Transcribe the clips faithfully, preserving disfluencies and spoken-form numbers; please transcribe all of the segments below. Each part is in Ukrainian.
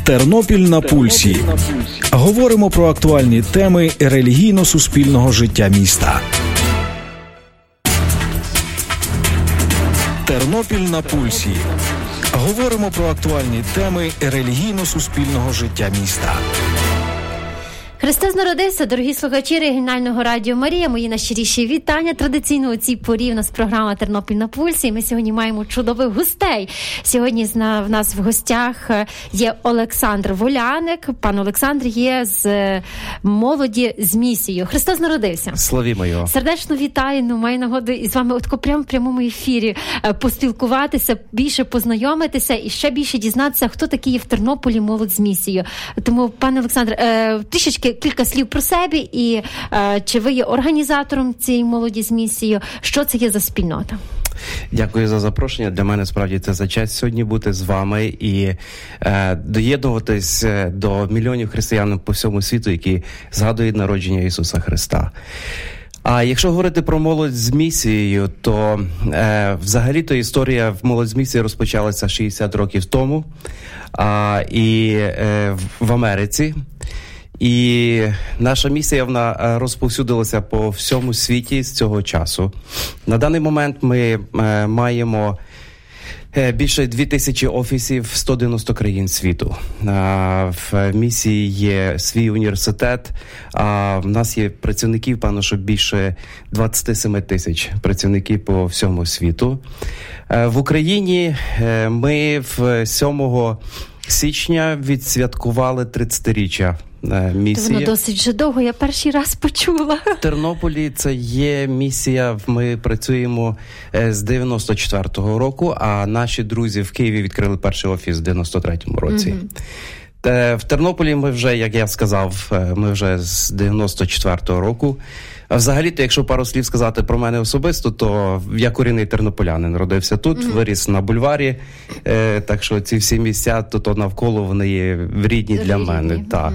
Тернопіль на пульсі. Говоримо про актуальні теми релігійно-суспільного життя міста. Тернопіль на пульсі. Говоримо про актуальні теми релігійно-суспільного життя міста. Христос народився, дорогі слухачі регіонального радіо Марія. Мої найщиріші вітання. Традиційно у цій порі у нас програма «Тернопіль на пульсі». І ми сьогодні маємо чудових гостей. Сьогодні в нас в гостях є Олександр Воляник. Пан Олександр є з молоді з місією. Христос народився. Славімо його. Сердечно вітаю. Ну, маю нагоду із вами от прямо в прямому ефірі поспілкуватися, більше познайомитися і ще більше дізнатися, хто такий є в Тернополі молодь з місією. Тому, пане Олександр, трішечки кілька слів про себе і е, чи ви є організатором цієї молоді з місією? Що це є за спільнота? Дякую за запрошення. Для мене справді це за честь сьогодні бути з вами і е, доєднуватись до мільйонів християн по всьому світу, які згадують народження Ісуса Христа. А якщо говорити про молодь з місією, то е, взагалі-то історія в молодь з місією розпочалася шістдесят років тому а, і е, в Америці. І наша місія, вона розповсюдилася по всьому світі з цього часу. На даний момент ми е, маємо е, більше дві тисячі офісів в сто дев'яносто країн світу. А, в місії є свій університет, а в нас є працівників, певно, що більше двадцять сім тисяч працівників по всьому світу. Е, в Україні е, ми в сьомого січня відсвяткували тридцятиріччя місії. Воно досить вже довго, я перший раз почула. В Тернополі це є місія, ми працюємо з дев'яносто четвертого року, а наші друзі в Києві відкрили перший офіс в дев'яносто третьому році. Mm-hmm. В Тернополі ми вже, як я сказав, ми вже з дев'яносто четвертого року. А взагалі-то, якщо пару слів сказати про мене особисто, то я корінний тернополянин, народився тут, mm-hmm. виріс на бульварі, е, так що ці всі місця тут навколо, вони є рідні для мене. Mm-hmm. Так.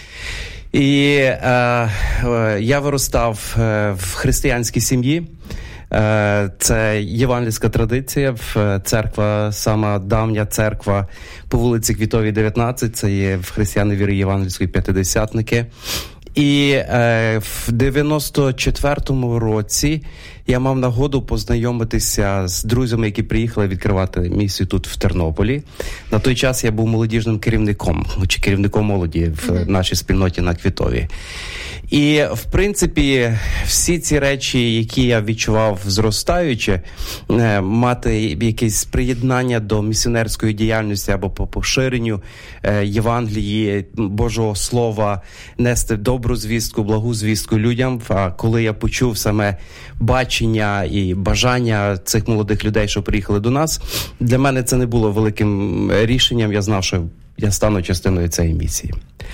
І е, е, я виростав е, в християнській сім'ї. Е, це євангельська традиція, церква, сама давня церква по вулиці Квітовій, дев'ятнадцять, це є в християни віри євангельської п'ятидесятники. І е, в дев'яносто четвертому році я мав нагоду познайомитися з друзями, які приїхали відкривати місію тут в Тернополі. На той час я був молодіжним керівником, чи керівником молоді в mm-hmm. нашій спільноті на Квітові. І, в принципі, всі ці речі, які я відчував зростаючи, мати якесь приєднання до місіонерської діяльності або по поширенню Євангелії, Божого Слова, нести добру звістку, благу звістку людям. А коли я почув саме бачення і бажання цих молодих людей, що приїхали до нас, для мене це не було великим рішенням. Я знав, що я стану частиною цієї місії.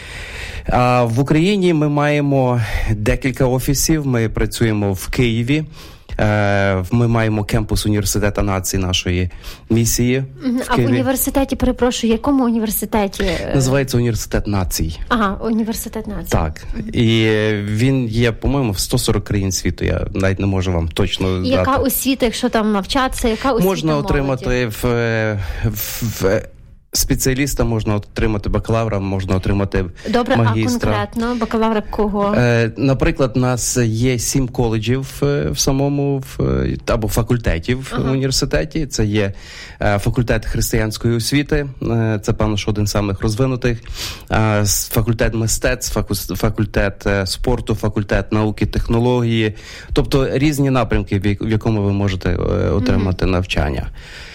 А в Україні ми маємо декілька офісів. Ми працюємо в Києві. Ми маємо кемпус університету націй нашої місії. В а в університеті, перепрошую, якому університеті? Називається університет націй. Ага, університет націй. Так. І він є, по-моєму, в сто сорок країн світу. Я навіть не можу вам точно дати. І яка освіта, якщо там навчатися, яка освіта можна молоді? Отримати в, в, в спеціаліста, можна отримати бакалавра, можна отримати Добре, магістра. А конкретно бакалавра кого? Е, наприклад, у нас є сім коледжів в самому в, або факультетів ага. в університеті. Це є е, факультет християнської освіти, е, це, певно, що один з самих розвинутих, е, факультет мистецтв, факультет е, спорту, факультет науки, технології, тобто різні напрямки, в якому ви можете е, отримати mm-hmm. навчання.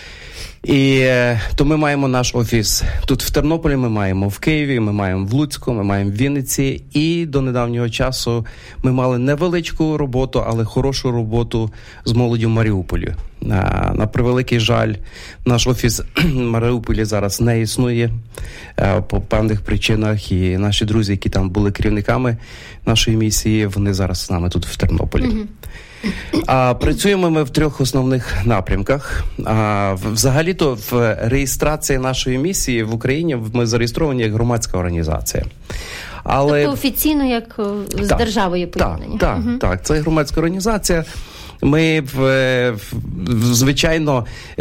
І то ми маємо наш офіс тут в Тернополі, ми маємо в Києві, ми маємо в Луцьку, ми маємо в Вінниці. І до недавнього часу ми мали невеличку роботу, але хорошу роботу з молоддю в Маріуполі. На, на превеликий жаль, наш офіс в Маріуполі зараз не існує по певних причинах. І наші друзі, які там були керівниками нашої місії, вони зараз з нами тут в Тернополі. Mm-hmm. А, працюємо ми в трьох основних напрямках. А, взагалі-то в реєстрації нашої місії в Україні ми зареєстровані як громадська організація. Але... Тобто офіційно як з так, державою поєднані? Так, так, угу. так. Це громадська організація. Ми, в, в, звичайно,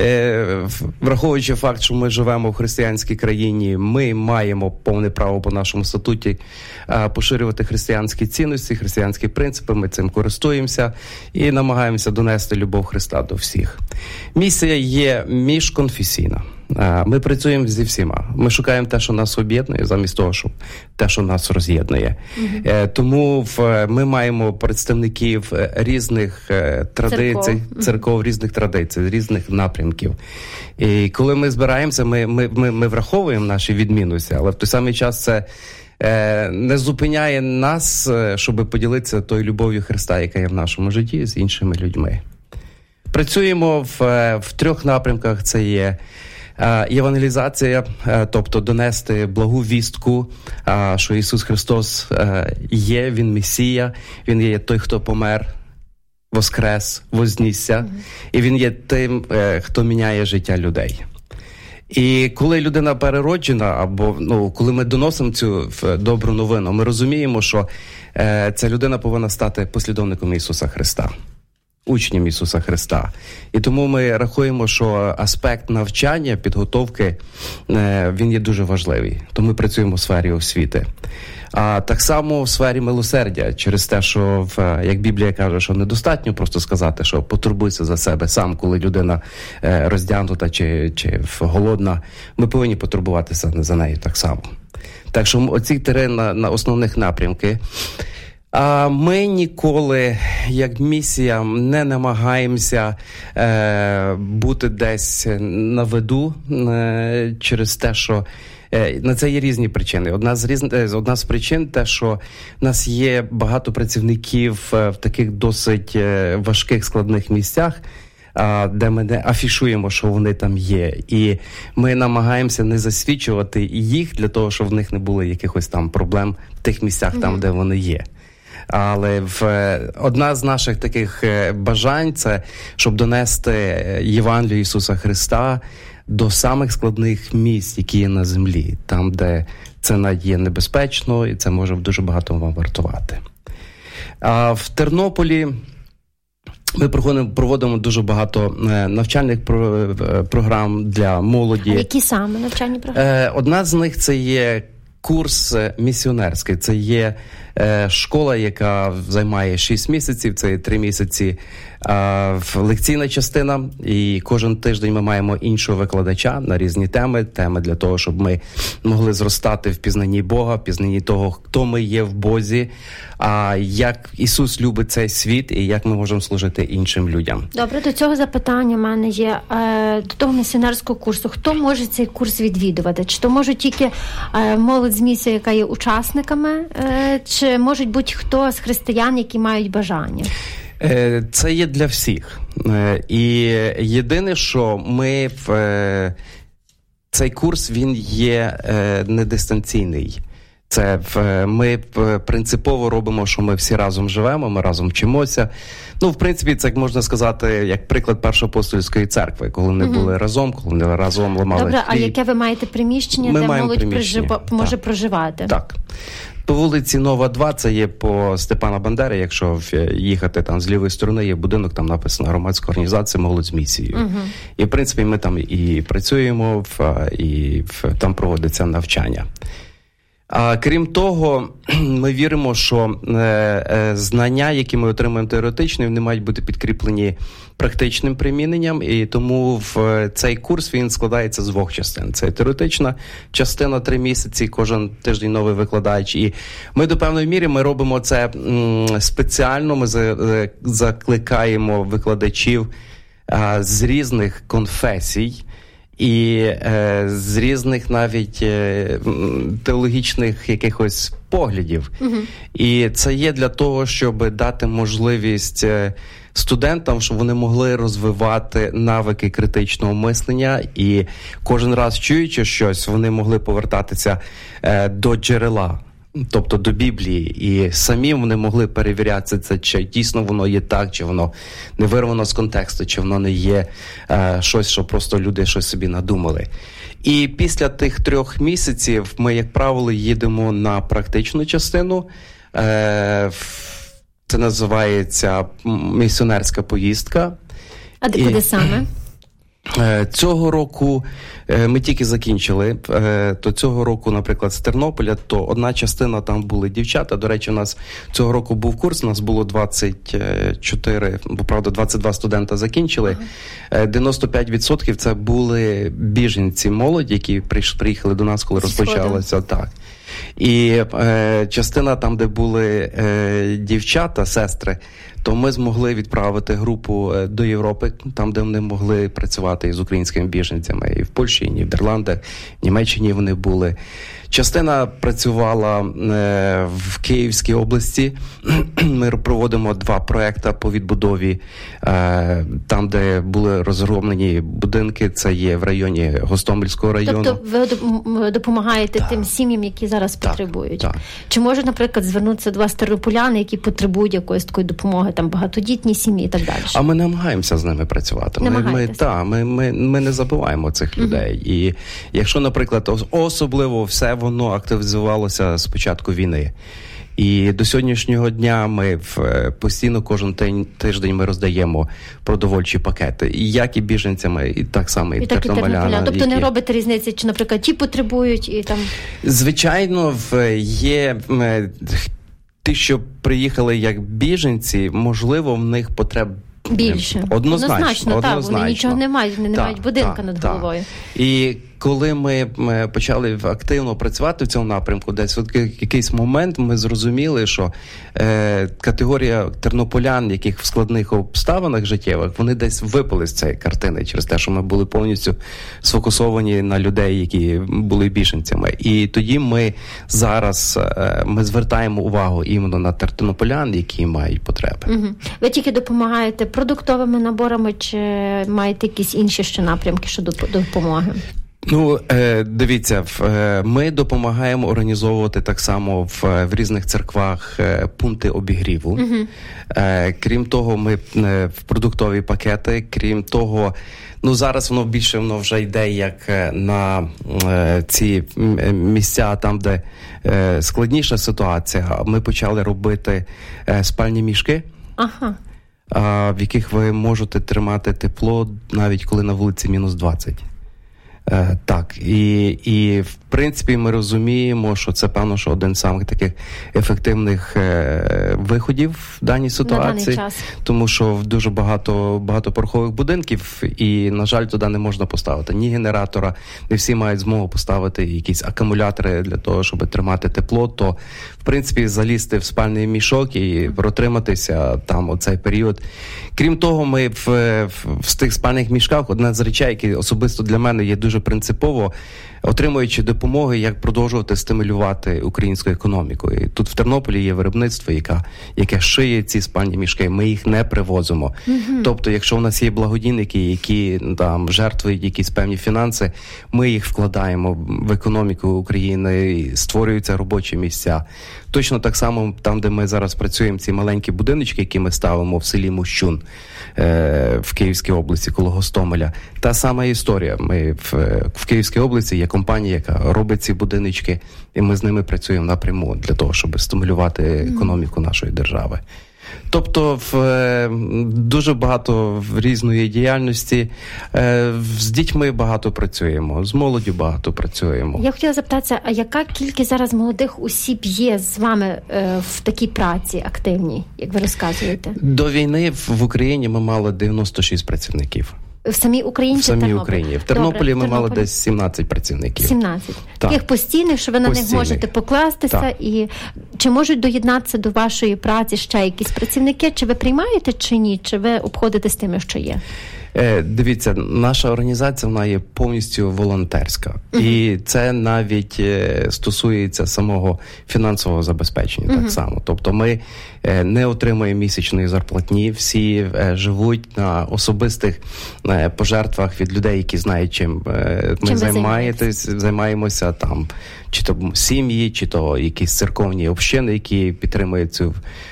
враховуючи факт, що ми живемо в християнській країні, ми маємо повне право по нашому статуті поширювати християнські цінності, християнські принципи, ми цим користуємося і намагаємося донести любов Христа до всіх. Місія є міжконфесійна. Ми працюємо зі всіма. Ми шукаємо те, що нас об'єднує, замість того, щоб те, що нас роз'єднує. Mm-hmm. Тому в, ми маємо представників різних традицій, церков, церков різних традицій, різних напрямків. І коли ми збираємося, ми, ми, ми, ми враховуємо наші відмінності, але в той самий час це е, не зупиняє нас, щоб поділитися тою любов'ю Христа, яка є в нашому житті, з іншими людьми. Працюємо в, в трьох напрямках. Це є євангелізація, тобто донести благу вістку, що Ісус Христос є, Він Месія, Він є той, хто помер, воскрес, вознісся, mm-hmm. і Він є тим, хто міняє життя людей. І коли людина перероджена, або ну, коли ми доносимо цю добру новину, ми розуміємо, що ця людина повинна стати послідовником Ісуса Христа. Учням Ісуса Христа. І тому ми рахуємо, що аспект навчання, підготовки, він є дуже важливий. Тому ми працюємо у сфері освіти. А так само в сфері милосердя, через те, що, як Біблія каже, що недостатньо просто сказати, що потурбуйся за себе сам, коли людина роздягнута чи, чи голодна. Ми повинні потурбуватися за нею так само. Так що оці три на, на основних напрямки. А ми ніколи, як місія, не намагаємося е, бути десь на виду е, через те, що е, на це є різні причини. Одна з, різ... Одна з причин те, що в нас є багато працівників в таких досить важких, складних місцях, де ми не афішуємо, що вони там є. І ми намагаємося не засвідчувати їх для того, щоб в них не було якихось там проблем в тих місцях, mm-hmm. там, де вони є. Але в, одна з наших таких бажань – це, щоб донести Євангелію Ісуса Христа до самих складних місць, які є на землі, там, де це є небезпечно, і це може дуже багато вам вартувати. А в Тернополі ми проводимо, проводимо дуже багато навчальних програм для молоді. А які саме навчальні програми? Одна з них – це є курс місіонерський. Це є е, школа, яка займає шість місяців, це є три місяці е, лекційна частина, і кожен тиждень ми маємо іншого викладача на різні теми, теми для того, щоб ми могли зростати в пізнанні Бога, в пізнанні того, хто ми є в Бозі, а як Ісус любить цей світ і як ми можемо служити іншим людям. Добре, до цього запитання в мене є. Е, до того місіонерського курсу. Хто може цей курс відвідувати? Чи то можуть тільки е, молодь з місії, яка є учасниками, е, чи можуть будь-хто з християн, які мають бажання? Е, це є для всіх. Е, і єдине, що ми в е, цей курс, він є е, не дистанційний. Це ми принципово робимо, що ми всі разом живемо, ми разом вчимося. Ну, в принципі, це можна сказати, як приклад Першоапостольської церкви, коли вони угу. були разом, коли вони разом ламали Добре, хліб. А яке ви маєте приміщення, ми де молодь приміщення. Прижив... може так. проживати? Так. По вулиці Нова, два, це є по Степана Бандери, якщо їхати там з лівої сторони, є будинок, там написано громадська організація «Молодь з місією». Угу. І, в принципі, ми там і працюємо, і там проводиться навчання. А крім того, ми віримо, що е, е, знання, які ми отримуємо теоретично, вони мають бути підкріплені практичним приміненням, і тому в цей курс він складається з двох частин. Це теоретична частина, три місяці, кожен тиждень новий викладач. І ми до певної міри ми робимо це м, спеціально, ми за, закликаємо викладачів а, з різних конфесій, і е, з різних навіть е, теологічних якихось поглядів. Uh-huh. І це є для того, щоб дати можливість е, студентам, щоб вони могли розвивати навики критичного мислення, і кожен раз чуючи щось, вони могли повертатися е, до джерела. Тобто до Біблії, і самі вони могли перевіряти це, чи дійсно воно є так, чи воно не вирвано з контексту, чи воно не є е, щось, що просто люди щось собі надумали. І після тих трьох місяців ми, як правило, їдемо на практичну частину. Е, Це називається місіонерська поїздка. А де куди саме? Цього року ми тільки закінчили, то цього року, наприклад, з Тернополя, то одна частина там були дівчата. До речі, у нас цього року був курс, у нас було двадцять чотири, бо, правда, двадцять два студента закінчили. Ага. дев'яносто п'ять відсотків це були біженці молоді, які приїхали до нас, коли розпочалося. Так. І е, частина там, де були е, дівчата, сестри, то ми змогли відправити групу до Європи, там, де вони могли працювати із українськими біженцями. І в Польщі, і в Нідерландах, в Німеччині вони були. Частина працювала е, в Київській області. Ми проводимо два проекти по відбудові. Е, там, де були розроблені будинки, це є в районі Гостомельського району. Тобто ви допомагаєте так. тим сім'ям, які зараз так, потребують? Так. Чи може, наприклад, звернутися до вас тернополяни, які потребують якоїсь такої допомоги, там багатодітні сім'ї і так далі? А ми намагаємося з ними працювати. Ми, ми, та, ми, ми, ми не забуваємо цих людей. Uh-huh. І якщо, наприклад, особливо все воно активізувалося з початку війни. І до сьогоднішнього дня ми в, постійно кожен тиждень ми роздаємо продовольчі пакети. І як і біженцями, і так само і, і тернополянам. Тобто які... не робите різниці, чи, наприклад, ті потребують і там... Звичайно, є... Ті, що приїхали як біженці, можливо, в них потреб більше. Однозначно. Однозначно, однозначно. Так, вони нічого не мають, вони не так, мають будинка так, над так. головою. І коли ми почали активно працювати в цьому напрямку, десь в якийсь момент ми зрозуміли, що е, категорія тернополян, яких в складних обставинах життєвих, вони десь випали з цієї картини через те, що ми були повністю сфокусовані на людей, які були біженцями. І тоді ми зараз е, ми звертаємо увагу іменно на тернополян, які мають потреби. Угу. Ви тільки допомагаєте продуктовими наборами, чи маєте якісь інші ще напрямки щодо допомоги? Ну, е, дивіться, е, ми допомагаємо організовувати так само в, в різних церквах е, пункти обігріву. Uh-huh. Е, крім того, ми е, в продуктові пакети, крім того, ну зараз воно більше воно вже йде як на е, ці місця, там, де е, складніша ситуація. Ми почали робити е, спальні мішки. Ага. В яких ви можете тримати тепло, навіть коли на вулиці мінус двадцять. Е, так, і, і в принципі ми розуміємо, що це, певно, що один з самих таких ефективних е, виходів в даній ситуації, тому що в дуже багато багатоповерхових будинків, і, на жаль, туди не можна поставити ні генератора, не всі мають змогу поставити якісь акумулятори для того, щоб тримати тепло, то, в принципі, залізти в спальний мішок і протриматися там оцей період. Крім того, ми в, в, в тих спальних мішках, одна з речей, які особисто для мене є дуже принципово, отримуючи допомоги, як продовжувати стимулювати українську економіку. І тут в Тернополі є виробництво, яке, яке шиє ці спальні мішки. Ми їх не привозимо. Mm-hmm. Тобто, якщо у нас є благодійники, які там жертвують якісь певні фінанси, ми їх вкладаємо в економіку України, і створюються робочі місця. Точно так само там, де ми зараз працюємо, ці маленькі будиночки, які ми ставимо в селі Мощун е- в Київській області, коло Гостомеля. Та сама історія. Ми в, в Київській області є компанія, яка робить ці будиночки, і ми з ними працюємо напряму для того, щоб стимулювати економіку нашої держави. Тобто в, дуже багато різної діяльності. З дітьми багато працюємо, з молоддю багато працюємо. Я хотіла запитатися, а яка кількість зараз молодих осіб є з вами в такій праці активній, як ви розказуєте? До війни в Україні ми мали дев'яносто шість працівників. В самій Україні в чи самій Тернополі? Україні. В Тернополі Добре, ми в мали десь сімнадцять працівників. сімнадцять. Так. Таких постійних, що ви на Постійних. них можете покластися. Так. І чи можуть доєднатися до вашої праці ще якісь працівники? Чи ви приймаєте, чи ні? Чи ви обходите з тими, що є? Е, дивіться, наша організація, вона є повністю волонтерська. Uh-huh. І це навіть е, стосується самого фінансового забезпечення uh-huh. так само. Тобто ми е, не отримуємо місячної зарплатні, всі е, живуть на особистих е, пожертвах від людей, які знають, чим, е, ми чим займаєтесь, займаємося там, чи то сім'ї, чи то якісь церковні общини, які підтримують цю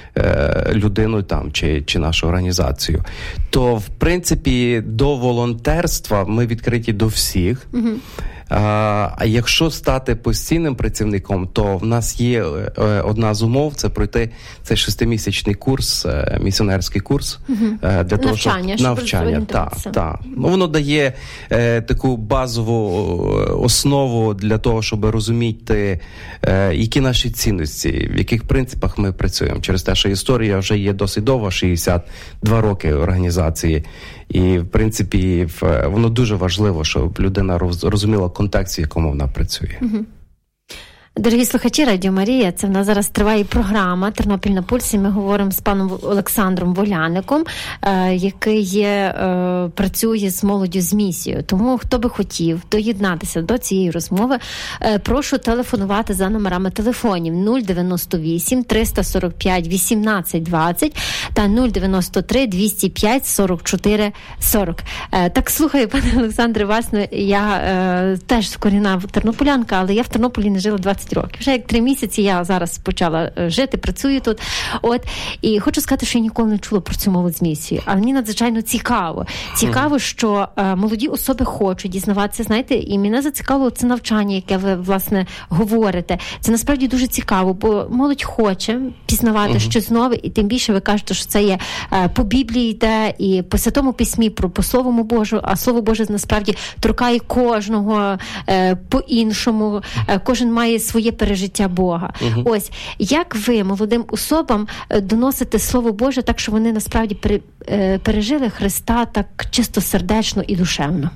людину там чи, чи нашу організацію. То, в принципі, до волонтерства ми відкриті до всіх. Uh-huh. А якщо стати постійним працівником, то в нас є одна з умов – це пройти цей шестимісячний курс, місіонерський курс. Угу. Для того, навчання. Щоб, навчання, так, так. Воно дає е, таку базову основу для того, щоб розуміти, е, які наші цінності, в яких принципах ми працюємо. Через те, що історія вже є досить довга, шістдесят два роки організації. І, в принципі, воно дуже важливо, щоб людина розуміла контекст, в якому вона працює. Угу. Дорогі слухачі Радіо Марія, це в нас зараз триває програма «Тернопіль на пульсі». Ми говоримо з паном Олександром Воляником, е, який є, е, працює з молоддю з місією. Тому, хто би хотів доєднатися до цієї розмови, е, прошу телефонувати за номерами телефонів нуль дев'яносто вісім триста сорок п'ять вісімнадцять двадцять та нуль дев'яносто три двісті п'ять сорок чотири сорок. Е, так, слухаю, пане Олександре, вас, я е, теж корінна тернополянка, але я в Тернополі не жила двадцять років. Вже як три місяці я зараз почала жити, працюю тут. От. І хочу сказати, що я ніколи не чула про цю молодь з місією. Але мені надзвичайно цікаво. Цікаво, що е, молоді особи хочуть дізнаватися, знаєте, і мене зацікавило це навчання, яке ви, власне, говорите. Це насправді дуже цікаво, бо молодь хоче пізнавати uh-huh. щось нове, і тим більше ви кажете, що це є е, по Біблії йде, і по Святому Письмі, про, по Слову Божу, а Слово Боже насправді торкає кожного е, по-іншому. Е, кожен має своє пережиття Бога. Uh-huh. Ось, як ви молодим особам доносите Слово Боже так, що вони насправді пережили Христа так чистосердечно і душевно?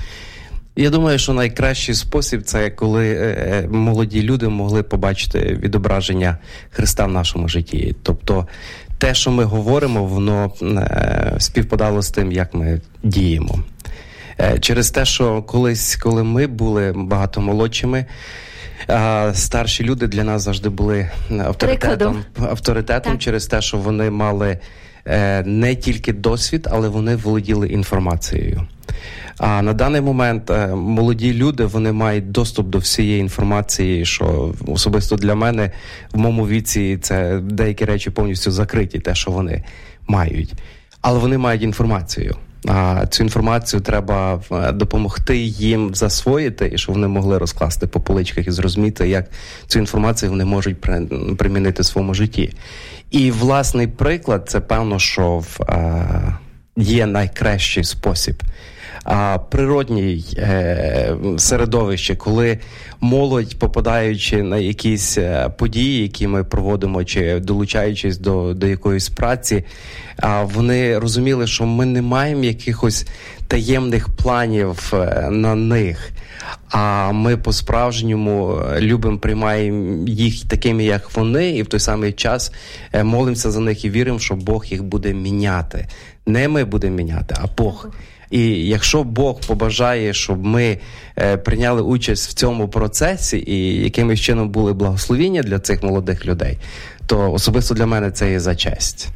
Я думаю, що найкращий спосіб – це коли молоді люди могли побачити відображення Христа в нашому житті. Тобто те, що ми говоримо, воно співпадало з тим, як ми діємо. Через те, що колись, коли ми були багато молодшими, а старші люди для нас завжди були авторитетом, авторитетом через те, що вони мали е, не тільки досвід, але вони володіли інформацією. А на даний момент е, молоді люди, вони мають доступ до всієї інформації, що особисто для мене в моєму віці це деякі речі повністю закриті, те, що вони мають. Але вони мають інформацію. А цю інформацію треба допомогти їм засвоїти, і щоб вони могли розкласти по поличках і зрозуміти, як цю інформацію вони можуть примінити в своєму житті. І власний приклад, це певно, що в, а, є найкращий спосіб. А природній е, середовище, коли молодь, попадаючи на якісь події, які ми проводимо, чи долучаючись до, до якоїсь праці, а вони розуміли, що ми не маємо якихось таємних планів на них, а ми по-справжньому любимо, приймаємо їх такими, як вони, і в той самий час молимося за них і віримо, що Бог їх буде міняти. Не ми будемо міняти, а Бог. І якщо Бог побажає, щоб ми е, прийняли участь в цьому процесі і якимось чином були благословіння для цих молодих людей, то особисто для мене це є за честь.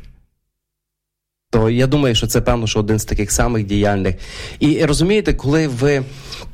То я думаю, що це, певно, що один з таких самих діяльних. І розумієте, коли ви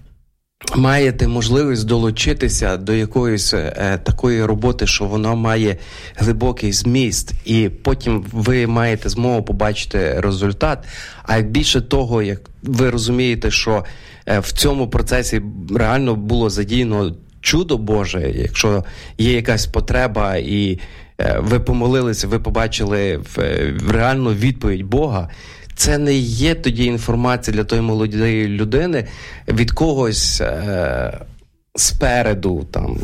маєте можливість долучитися до якоїсь е, такої роботи, що вона має глибокий зміст, і потім ви маєте змогу побачити результат, а як більше того, як ви розумієте, що е, в цьому процесі реально було задіяно чудо Боже, якщо є якась потреба і е, ви помолилися, ви побачили в, в реальну відповідь Бога, це не є тоді інформація для тої молодої людини від когось е, спереду, там,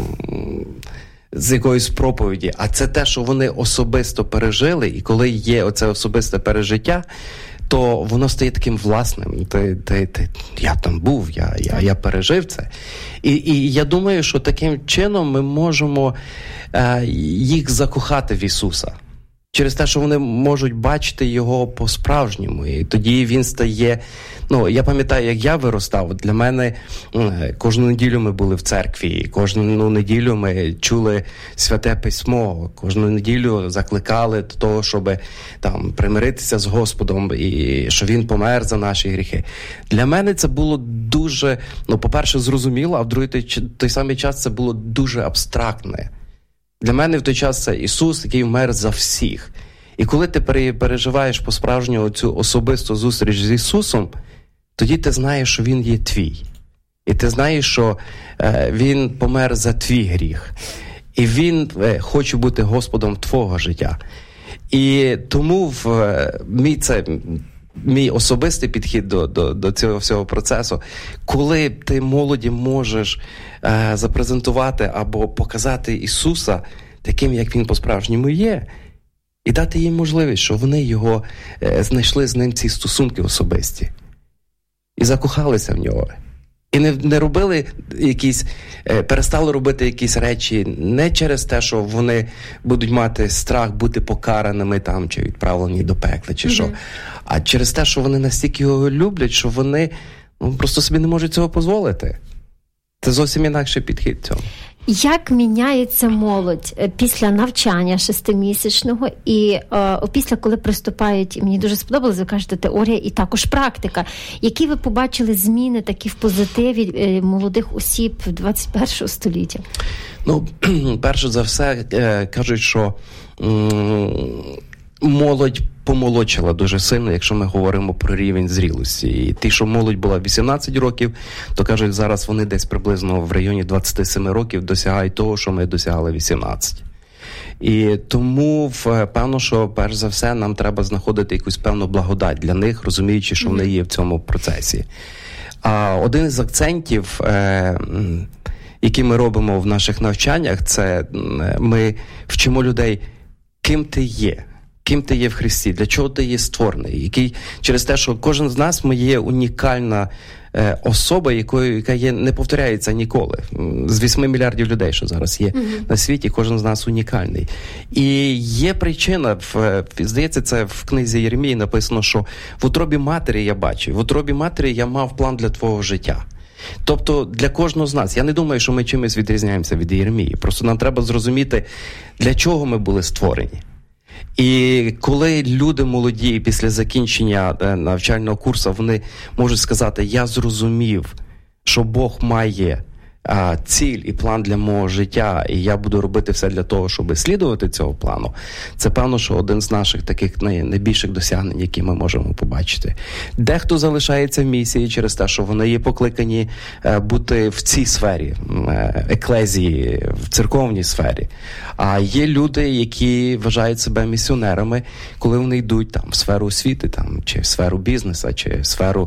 з якоїсь проповіді, а це те, що вони особисто пережили, і коли є оце особисте пережиття, то воно стає таким власним. Ти, ти, ти, я там був, я, я, я пережив це. І, і я думаю, що таким чином ми можемо е, їх закохати в Ісуса. Через те, що вони можуть бачити його по-справжньому. І тоді він стає... Ну, я пам'ятаю, як я виростав. Для мене кожну неділю ми були в церкві. Кожну неділю ми чули Святе Письмо. Кожну неділю закликали до того, щоб там примиритися з Господом і що він помер за наші гріхи. Для мене це було дуже, ну, по-перше, зрозуміло, а в другий той, той самий час це було дуже абстрактне. Для мене в той час це Ісус, який вмер за всіх. І коли ти переживаєш по-справжньому цю особисту зустріч з Ісусом, тоді ти знаєш, що Він є твій. І ти знаєш, що е, він помер за твій гріх. І він е, хоче бути Господом твого життя. І тому в е, мій це... Мій особистий підхід до, до, до цього всього процесу, коли ти молоді можеш е, запрезентувати або показати Ісуса таким, як Він по-справжньому є, і дати їм можливість, що вони його е, знайшли з ним ці стосунки особисті. І закохалися в нього. І не, не робили якісь, е, перестали робити якісь речі не через те, що вони будуть мати страх бути покараними там, чи відправлені до пекла, чи mm-hmm. що. А через те, що вони настільки його люблять, що вони ну, просто собі не можуть цього дозволити. Це зовсім інакший підхід цьому. Як міняється молодь після навчання шестимісячного і е, після, коли приступають, мені дуже сподобалось, ви кажете, теорія і також практика. Які ви побачили зміни такі в позитиві е, молодих осіб двадцять першого століття? Ну, перше за все, е, кажуть, що м- молодь помолодшала дуже сильно, якщо ми говоримо про рівень зрілості. І ті, що молодь була вісімнадцять років, то кажуть, зараз вони десь приблизно в районі двадцять сім років досягають того, що ми досягали вісімнадцять. І тому, певно, що перш за все нам треба знаходити якусь певну благодать для них, розуміючи, що вони є в цьому процесі. А один із акцентів, е- які ми робимо в наших навчаннях, це ми вчимо людей, ким ти є. Ким ти є в Христі, для чого ти є створений, який через те, що кожен з нас ми є унікальна е, особа, якою яка є не повторяється ніколи. З вісьми мільярдів людей, що зараз є mm-hmm. на світі, кожен з нас унікальний. І є причина, в, здається, це в книзі Єремії написано, що в утробі матері я бачив, в утробі матері я мав план для твого життя. Тобто для кожного з нас, я не думаю, що ми чимось відрізняємося від Єремії, просто нам треба зрозуміти, для чого ми були створені. І коли люди молоді після закінчення навчального курсу, вони можуть сказати, я зрозумів, що Бог має а, ціль і план для мого життя, і я буду робити все для того, щоб слідувати цього плану, це певно, що один з наших таких найбільших досягнень, які ми можемо побачити. Дехто залишається в місії через те, що вони є покликані е, бути в цій сфері, е, еклезії, в церковній сфері. А є люди, які вважають себе місіонерами, коли вони йдуть там в сферу освіти, там, чи в сферу бізнесу, чи в сферу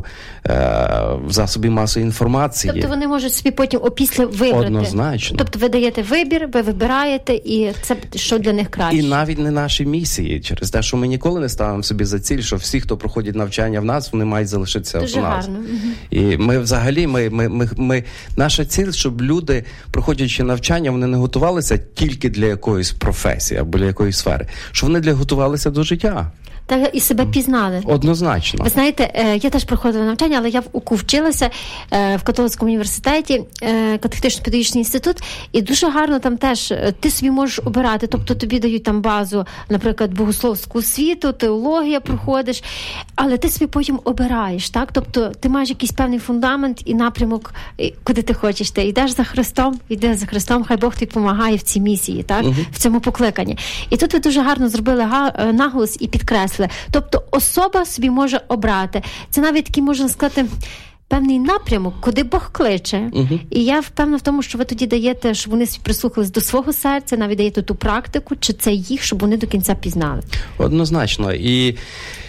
е, засобів масової інформації. Тобто вони можуть собі потім опісля вибрати. Однозначно. Тобто ви даєте вибір, ви вибираєте, і це що для них краще. І навіть не наші місії, через те, що ми ніколи не ставимо собі за ціль, що всі, хто проходять навчання в нас, вони мають залишитися дуже в нас. Гарно. І ми взагалі, ми, ми, ми, ми, наша ціль, щоб люди, проходячи навчання, вони не готувалися тільки для якоїсь професії або для якоїсь сфери, що вони для готувалися до життя. Та і себе пізнали. Однозначно. Ви знаєте, я теж проходила навчання, але я в УКУ вчилася в католицькому університеті, катехетично-педагогічний інститут, і дуже гарно там теж ти собі можеш обирати, тобто тобі дають там базу, наприклад, богословську освіту, теологія проходиш, але ти собі потім обираєш, так? Тобто ти маєш якийсь певний фундамент і напрямок, куди ти хочеш. Ти йдеш за Христом, йдеш за Христом, хай Бог тобі допомагає в цій місії, так? Uh-huh. В цьому покликанні. І тут ви дуже гарно зробили наголос і підкреслили. Тобто особа собі може обрати. Це навіть такий, можна сказати, певний напрямок, куди Бог кличе. Uh-huh. І я впевнена в тому, що ви тоді даєте, щоб вони прислухались до свого серця, навіть даєте ту практику, чи це їх, щоб вони до кінця пізнали. Однозначно. І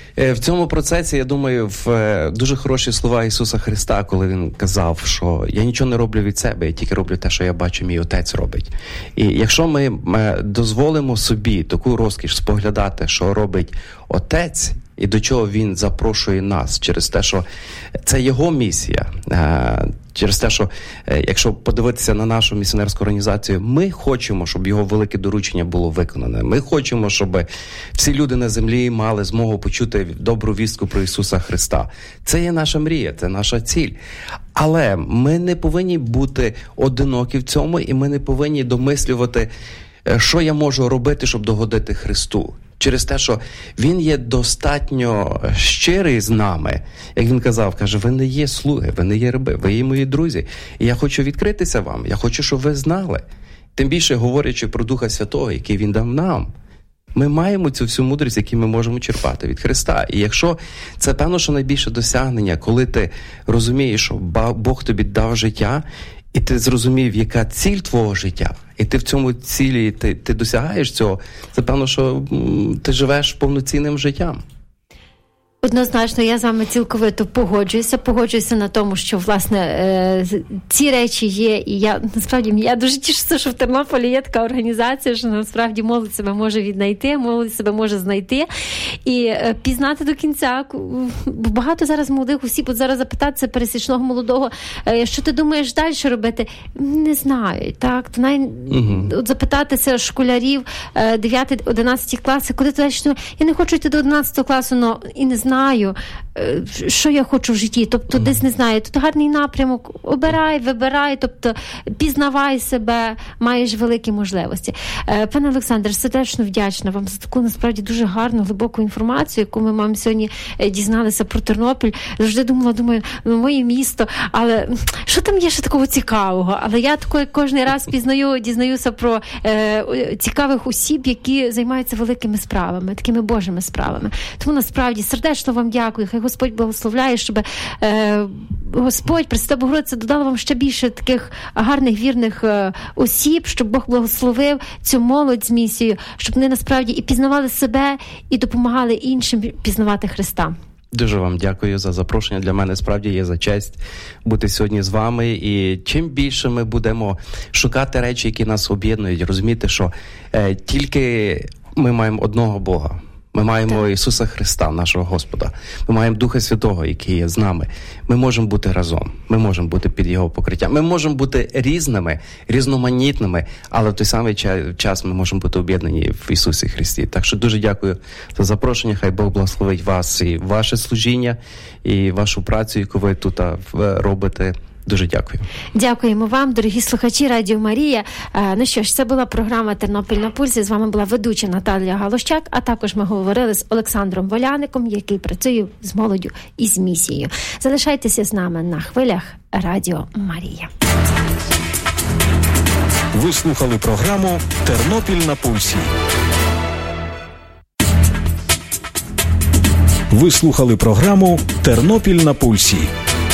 в цьому процесі, я думаю, в дуже хороші слова Ісуса Христа, коли Він казав, що я нічого не роблю від себе, я тільки роблю те, що я бачу, мій Отець робить. І якщо ми дозволимо собі таку розкіш споглядати, що робить Отець, і до чого Він запрошує нас, через те, що це Його місія, через те, що якщо подивитися на нашу місіонерську організацію, ми хочемо, щоб Його велике доручення було виконане. Ми хочемо, щоб всі люди на землі мали змогу почути добру вістку про Ісуса Христа. Це є наша мрія, це наша ціль. Але ми не повинні бути одинокі в цьому, і ми не повинні домислювати, що я можу робити, щоб догодити Христу. Через те, що Він є достатньо щирий з нами. Як Він казав, каже, ви не є слуги, ви не є раби, ви є мої друзі. І я хочу відкритися вам, я хочу, щоб ви знали. Тим більше, говорячи про Духа Святого, який Він дав нам. Ми маємо цю всю мудрість, яку ми можемо черпати від Христа. І якщо це, певно, що найбільше досягнення, коли ти розумієш, що Бог тобі дав життя, і ти зрозумів, яка ціль твого життя, і ти в цьому цілі, ти, ти досягаєш цього, це, певно, що м, ти живеш повноцінним життям. Однозначно, я з вами цілковито погоджуюся. Погоджуюся на тому, що, власне, ці речі є. І я, насправді, я дуже тішуся, що в Тернополі є така організація, що, насправді, молодь себе може віднайти, молодь себе може знайти і пізнати до кінця. Багато зараз молодих осіб, от зараз запитатися пересічного молодого, що ти думаєш далі робити? Не знаю, так? То навіть угу. От запитатися школярів дев'ятий-одинадцятий класи, куди ти далі? Я не хочу йти до одинадцятого класу, але і не знаю. Знаю, що я хочу в житті, тобто mm. десь не знаю, тут гарний напрямок, обирай, вибирай, тобто пізнавай себе, маєш великі можливості. Пане Олександр, сердечно вдячна вам за таку, насправді, дуже гарну, глибоку інформацію, яку ми маємо сьогодні дізналися про Тернопіль. Завжди думала, думаю, ну, моє місто, але що там є ще такого цікавого? Але я такої кожен раз пізнаю, дізнаюся про е, цікавих осіб, які займаються великими справами, такими Божими справами. Тому, насправді, сердечно вам дякую. Хай Господь благословляє, щоб е, Господь, Пресвята Богородиця, додала вам ще більше таких гарних, вірних е, осіб, щоб Бог благословив цю молодь з місією, щоб вони насправді і пізнавали себе, і допомагали іншим пізнавати Христа. Дуже вам дякую за запрошення. Для мене справді є за честь бути сьогодні з вами. І чим більше ми будемо шукати речі, які нас об'єднують, розуміти, що е, тільки ми маємо одного Бога. Ми маємо так. Ісуса Христа, нашого Господа. Ми маємо Духа Святого, який є з нами. Ми можемо бути разом. Ми можемо бути під Його покриттям. Ми можемо бути різними, різноманітними, але в той самий час ми можемо бути об'єднані в Ісусі Христі. Так що дуже дякую за запрошення. Хай Бог благословить вас і ваше служіння, і вашу працю, яку ви тут робите. Дуже дякую. Дякуємо вам, дорогі слухачі Радіо Марія. Ну що ж, це була програма «Тернопіль на пульсі». З вами була ведуча Наталія Галущак, а також ми говорили з Олександром Воляником, який працює з молоддю і з місією. Залишайтеся з нами на хвилях Радіо Марія. Ви слухали програму «Тернопіль на пульсі». Ви слухали програму «Тернопіль на пульсі».